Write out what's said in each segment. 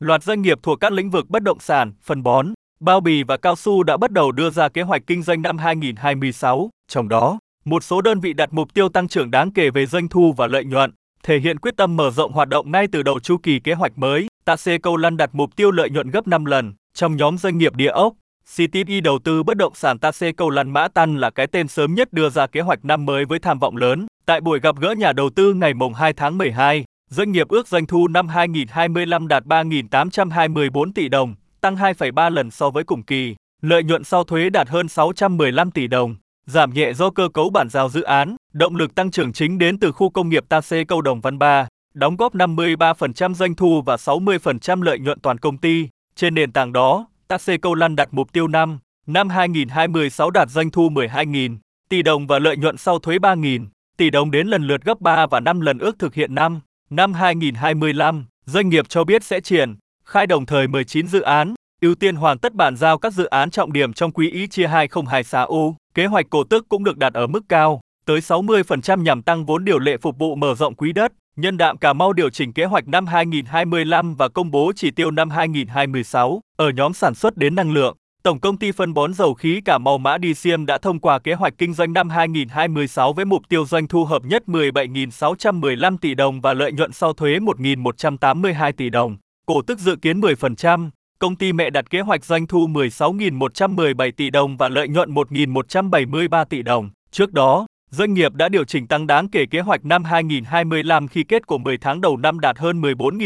Loạt doanh nghiệp thuộc các lĩnh vực bất động sản, phân bón, bao bì và cao su đã bắt đầu đưa ra kế hoạch kinh doanh năm 2026, trong đó, một số đơn vị đặt mục tiêu tăng trưởng đáng kể về doanh thu và lợi nhuận, thể hiện quyết tâm mở rộng hoạt động ngay từ đầu chu kỳ kế hoạch mới. Taxe Câu Lăn đặt mục tiêu lợi nhuận gấp 5 lần. Trong nhóm doanh nghiệp địa ốc, CTP đầu tư bất động sản Taxe Câu Lăn Mã Tân là cái tên sớm nhất đưa ra kế hoạch năm mới với tham vọng lớn. Tại buổi gặp gỡ nhà đầu tư ngày 2 tháng 12, doanh nghiệp ước doanh thu năm 2025 đạt 3.824 tỷ đồng, tăng 2,3 lần so với cùng kỳ. Lợi nhuận sau thuế đạt hơn 615 tỷ đồng, giảm nhẹ do cơ cấu bản giao dự án. Động lực tăng trưởng chính đến từ khu công nghiệp Taxe Câu Đồng Văn Ba, đóng góp 53% doanh thu và 60% lợi nhuận toàn công ty. Trên nền tảng đó, Taxe Câu Lăn đặt mục tiêu năm 2026 đạt doanh thu 12.000 tỷ đồng và lợi nhuận sau thuế 3.000 tỷ đồng đến lần lượt gấp 3 và 5 lần ước thực hiện năm 2025. Doanh nghiệp cho biết sẽ triển khai đồng thời 19 dự án, ưu tiên hoàn tất bàn giao các dự án trọng điểm trong quý ý chia 2026. Kế hoạch cổ tức cũng được đặt ở mức cao, tới 60% nhằm tăng vốn điều lệ phục vụ mở rộng quỹ đất. Nhân Đạm Cà Mau điều chỉnh kế hoạch năm 2025 và công bố chỉ tiêu năm 2026. Ở nhóm sản xuất đến năng lượng, Tổng công ty phân bón dầu khí Cà Mau Mã Đisiêm đã thông qua kế hoạch kinh doanh năm 2026 với mục tiêu doanh thu hợp nhất 17.615 tỷ đồng và lợi nhuận sau thuế 1.182 tỷ đồng. Cổ tức dự kiến 10%. Công ty mẹ đặt kế hoạch doanh thu 16.117 tỷ đồng và lợi nhuận 1.173 tỷ đồng. Trước đó, doanh nghiệp đã điều chỉnh tăng đáng kể kế hoạch năm 2025 khi kết của 10 tháng đầu năm đạt hơn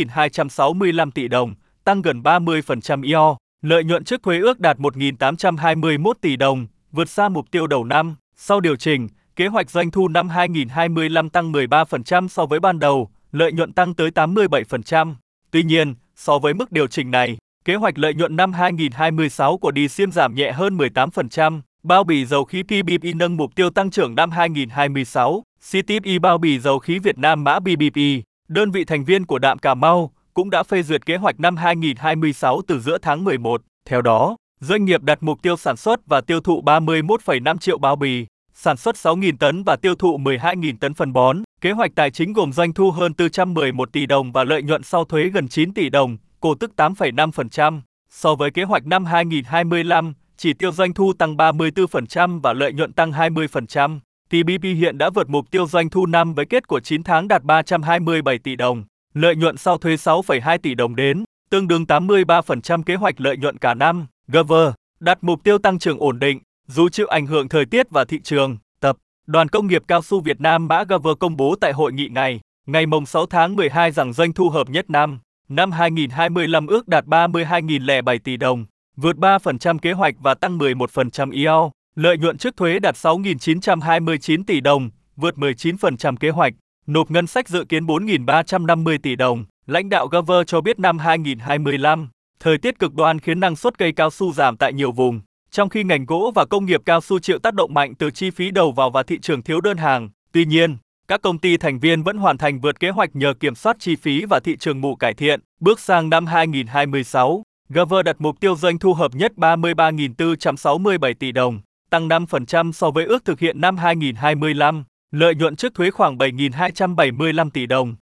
14.265 tỷ đồng, tăng gần 30% year. Lợi nhuận trước thuế ước đạt 1.821 tỷ đồng, vượt xa mục tiêu đầu năm. Sau điều chỉnh, kế hoạch doanh thu năm 2025 tăng 13% so với ban đầu, lợi nhuận tăng tới 87%. Tuy nhiên, so với mức điều chỉnh này, kế hoạch lợi nhuận năm 2026 của Đisiêm giảm nhẹ hơn 18%. Bao bì dầu khí PBP nâng mục tiêu tăng trưởng năm 2026. CTP Bao bì dầu khí Việt Nam mã BBP, đơn vị thành viên của Đạm Cà Mau, cũng đã phê duyệt kế hoạch năm 2026 từ giữa tháng 11. Theo đó, doanh nghiệp đặt mục tiêu sản xuất và tiêu thụ 31,5 triệu bao bì, sản xuất 6.000 tấn và tiêu thụ 12.000 tấn phân bón. Kế hoạch tài chính gồm doanh thu hơn 411 tỷ đồng và lợi nhuận sau thuế gần 9 tỷ đồng, cổ tức 8,5%. So với kế hoạch năm 2025, chỉ tiêu doanh thu tăng 34% và lợi nhuận tăng 20%. TBP hiện đã vượt mục tiêu doanh thu năm với kết của 9 tháng đạt 327 tỷ đồng, lợi nhuận sau thuế 6,2 tỷ đồng đến, tương đương 83% kế hoạch lợi nhuận cả năm. GV đặt mục tiêu tăng trưởng ổn định, dù chịu ảnh hưởng thời tiết và thị trường. Tập đoàn Công nghiệp Cao su Việt Nam mã GV công bố tại hội nghị ngày 6 tháng 12 rằng doanh thu hợp nhất năm 2025 ước đạt 32.007 tỷ đồng, vượt 3% kế hoạch và tăng 11% year. Lợi nhuận trước thuế đạt 6.929 tỷ đồng, vượt 19% kế hoạch. Nộp ngân sách dự kiến 4.350 tỷ đồng. Lãnh đạo GV cho biết năm 2025, thời tiết cực đoan khiến năng suất cây cao su giảm tại nhiều vùng, trong khi ngành gỗ và công nghiệp cao su chịu tác động mạnh từ chi phí đầu vào và thị trường thiếu đơn hàng. Tuy nhiên, các công ty thành viên vẫn hoàn thành vượt kế hoạch nhờ kiểm soát chi phí và thị trường mủ cải thiện. Bước sang năm 2026, GV đặt mục tiêu doanh thu hợp nhất 33.467 tỷ đồng, tăng 5% so với ước thực hiện năm 2025. Lợi nhuận trước thuế khoảng 7.275 tỷ đồng,